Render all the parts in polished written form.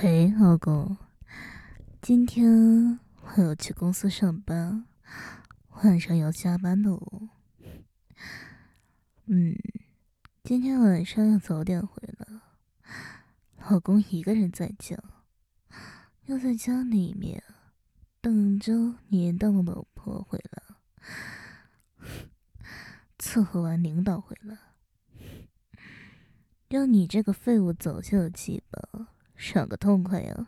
喂，老公，今天我要去公司上班，晚上要加班的哦。嗯，今天晚上要早点回来。老公一个人在家，要在家里面等着年到的老婆回来，伺候完领导回来，让你这个废物走下的鸡巴爽个痛快呀！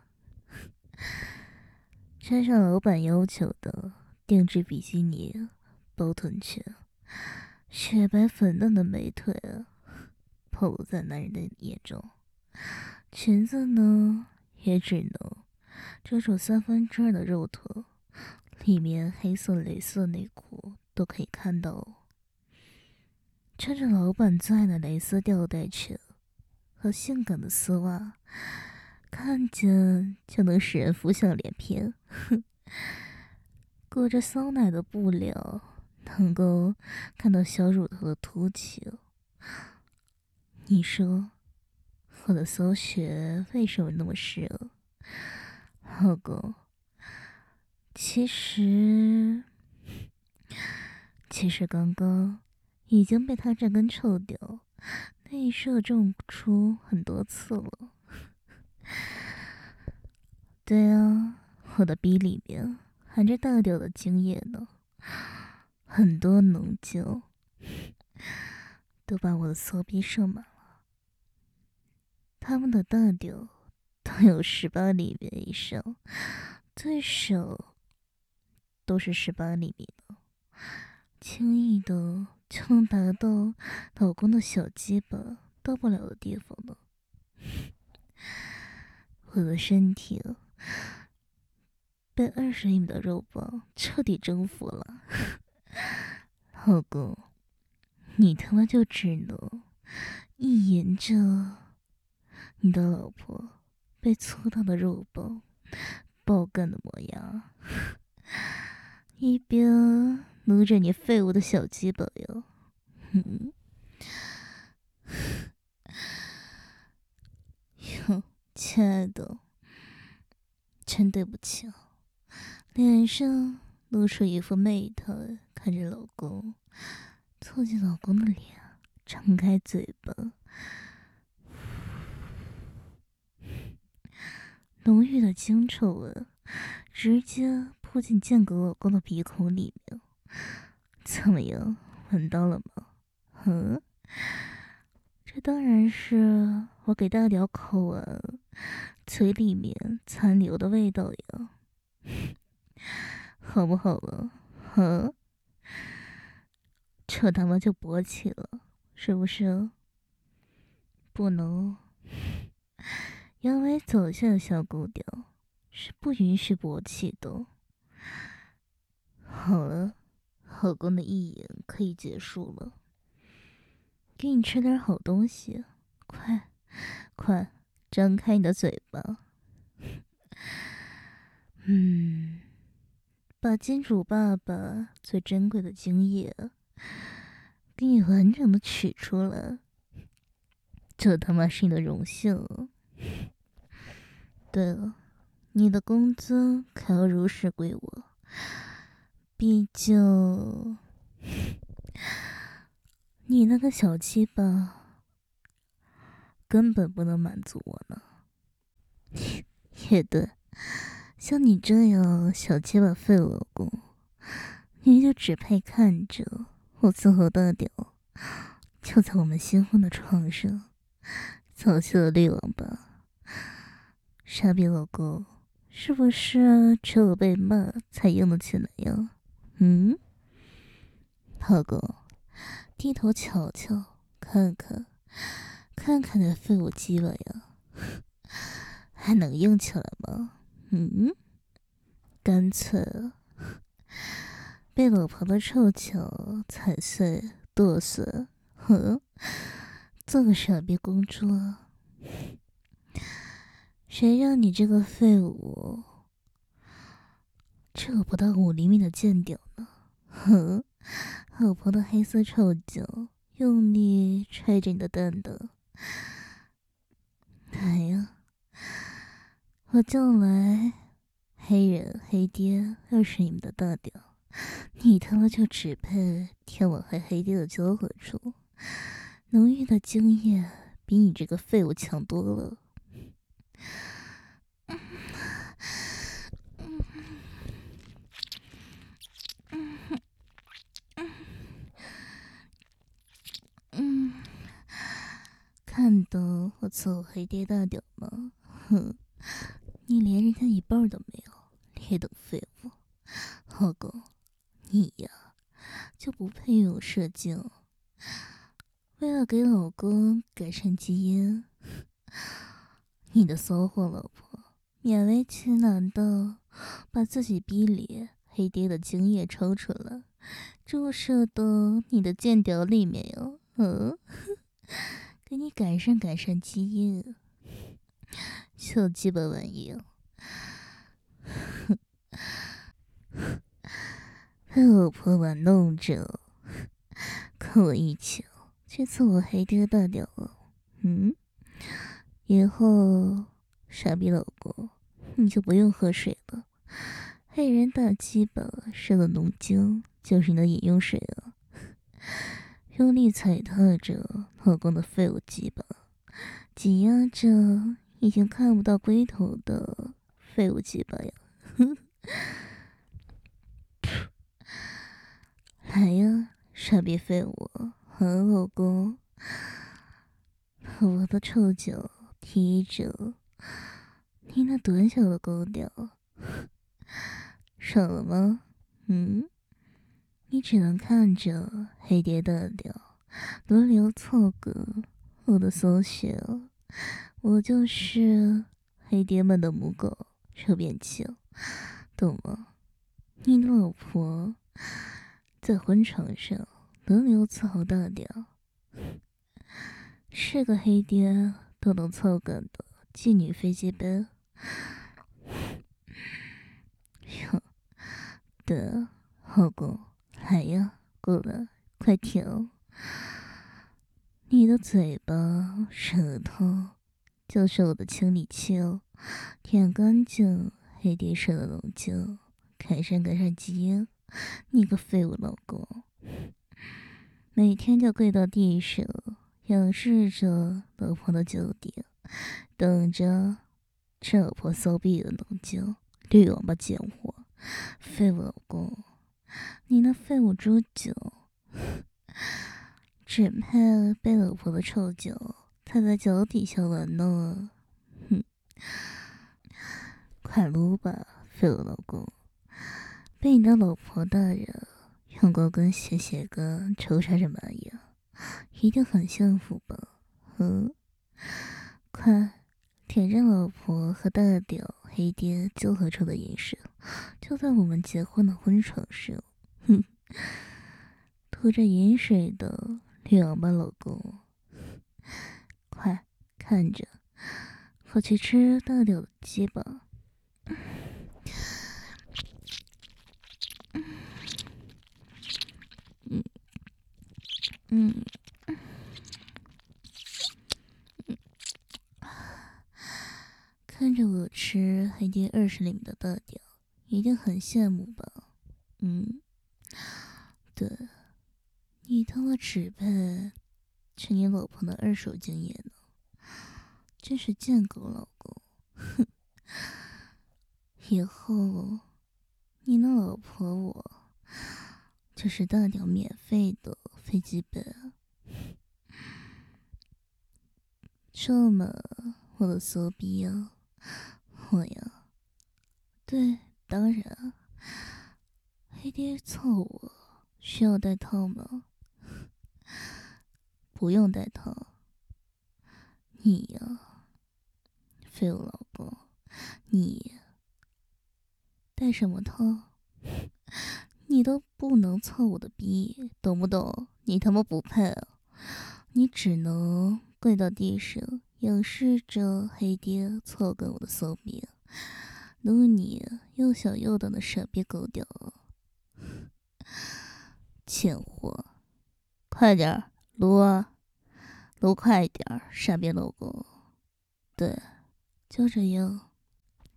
穿上老板要求的定制比基尼，包臀裙，雪白粉嫩的美腿暴露在男人的眼中。裙子呢，也只能遮住2/3的肉臀，里面黑色蕾丝内裤都可以看到哦。穿着老板最爱的蕾丝吊带裙和性感的丝袜，看见就能使人浮想联翩。裹着骚奶的布料，能够看到小乳头的凸起。你说，我的骚穴为什么那么湿哦？老公，其实刚刚已经被他这根臭屌内射中出很多次了。对啊，我的逼里面含着大屌的精液呢，很多浓精都把我的骚逼射满了。他们的大屌都有18厘米以上，最少都是18厘米的，轻易的就能达到老公的小鸡巴到不了的地方了。我的身体被20厘米的肉棒彻底征服了。老公，你他妈就只能意淫着你的老婆被粗大的肉棒爆干的模样，一边撸着你废物的小鸡巴哟。哟，亲爱的，真对不起啊，脸上露出一副媚态，看着老公，凑近老公的脸，张开嘴巴，浓郁的精臭味直接扑进贱狗老公的鼻孔里面。怎么样，闻到了吗？这当然是我给大屌口完嘴里面残留的味道呀，好不好了？这他妈就勃起了，是不是？不能，阳痿走下的小狗屌是不允许勃起的。好了，老公的一眼可以结束了，给你吃点好东西，快张开你的嘴巴。把金主爸爸最珍贵的精液给你完整的取出来，这他妈是你的荣幸。对了，你的工资可要如实归我，毕竟你那个小鸡巴根本不能满足我呢。也对，像你这样小鸡巴废老公，你就只配看着我伺候大屌就在我们新婚的床上早泄的绿网吧。傻逼老公，是不是只有被骂才硬得起来呀？老公，低头瞧瞧，看看那废物鸡巴呀，还能硬起来吗？干脆被老婆的臭脚踩碎剁碎，做个傻逼公主啊！谁让你这个废物只有不到5厘米的贱屌呢？老婆的黑色臭脚用力踹着你的蛋蛋，来呀， 我就来黑人黑爹要是你们的大屌，你他妈就只配天网和黑爹的交合处，浓郁的精液比你这个废物强多了。看到我伺候黑爹大屌吗？哼，你连人家一半都没有，劣等废物！老公，你呀就不配拥有射精。为了给老公改善基因，你的骚货老婆勉为其难的把自己逼里黑爹的精液抽出来，注射到你的贱屌里面哟。给你改善基因，小鸡巴玩意哦！被老婆玩弄着，跟我一起去伺候黑爹大屌哦。以后傻逼老公，你就不用喝水了，黑人大鸡巴射了浓精就是你的饮用水了。用力踩踏着老公的废物鸡巴，挤压着已经看不到龟头的废物鸡巴呀！来呀，傻逼废物，老公，把我的臭脚踢着你那短小的狗屌，爽了吗？你只能看着黑爹大屌轮流凑个我的搜血哦，我就是黑爹们的母狗受便器，懂吗？你的老婆在婚床上轮流伺候大屌，是个黑爹都能凑干的妓女飞机杯。哟，对，老公，来呀，过来，快舔！你的嘴巴、舌头就是我的清理器哦，舔干净黑爹射的龙精，改善基因。你个废物老公，每天就跪到地上，仰视着老婆的脚底，等着吃老婆骚逼的龙精。绿王八贱货，废物老公，你那废物猪脚！只配被老婆的臭脚踩在脚底下玩呢。快撸吧，废物老公！被你的老婆大人用高跟鞋跟抽插着蚂蚁，一定很幸福吧？快舔着老婆和大屌黑爹交合出的饮水，就在我们结婚的婚床上。吐着饮水的绿王八老公，快看着我去吃大屌的鸡巴！看着我吃黑爹20厘米的大屌，一定很羡慕吧？对，你他妈只配吃你老婆的二手精液呢！真是贱狗老公！哼，以后你那老婆我就是大屌免费的飞机杯，这么我的骚逼啊！我呀，对，当然，黑爹凑我需要带套吗？不用带套。你呀，废物老公，你带什么套？你都不能凑我的逼，懂不懂？你他妈不配啊！你只能跪到地上，仰视着黑爹凑跟我的骚逼，撸你又小又短的傻逼狗屌！贱货，快点儿撸啊，撸快点儿，傻逼老公！对，就这样。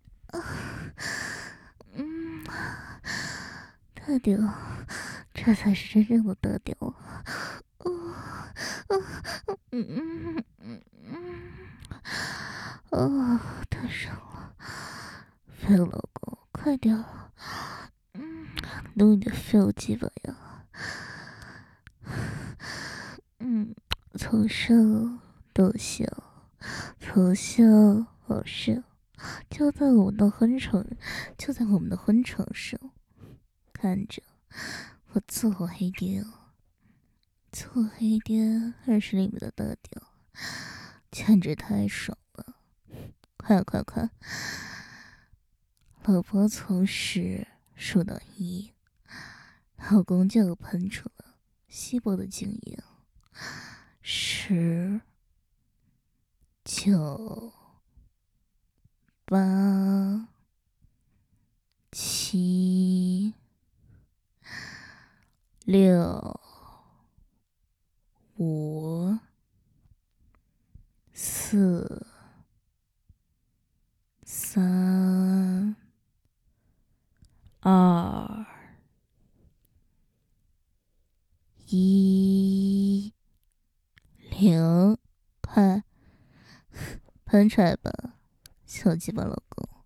快点，这才是真正的得掉。太爽了！废物老公，快点，弄你的废物鸡巴呀！从上到下，从下往上，就在我们的婚床，就在我们的婚床上，看着我做黑爹，做黑爹20厘米的大屌，简直太爽了！快，老婆从10数到1，老公就喷出了稀薄的精液。10、9、8、7、6、5、4、3、2、1、0，快喷出来吧，小鸡巴老公！